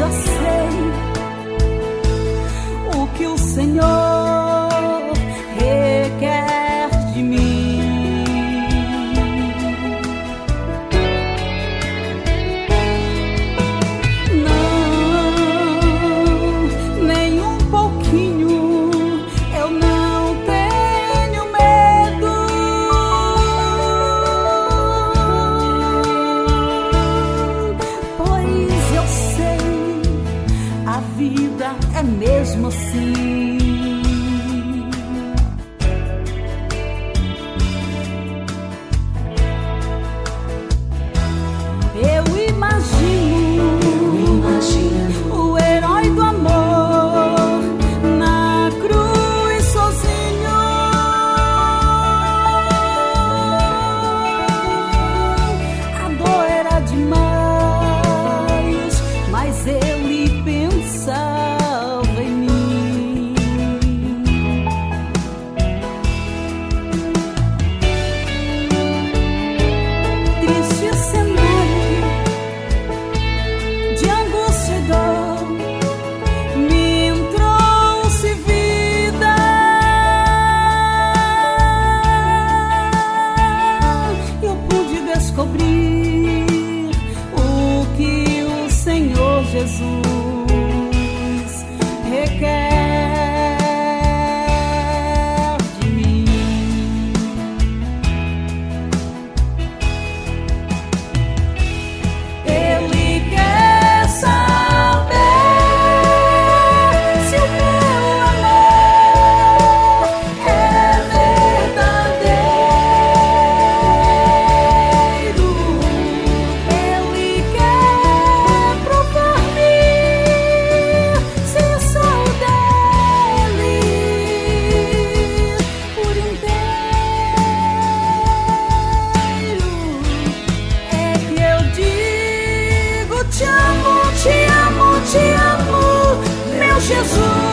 eu sei o que o Senhor requer de mim. Não, nem um pouquinho, eu não tenho medo, pois eu sei, a vida é mesmo assim. Eu imagino o herói do amor na cruz sozinho. A dor era demais, mas ele pensava em mim. Triste cenário de angústia e dor me trouxe vida. Eu pude descobrir o que o Senhor Jesus requer de mim. Ele quer saber se o meu amor é verdadeiro. Ele quer provar-me se eu sou dele por inteiro. É que eu digo: te amo, te amo, te amo, meu Jesus.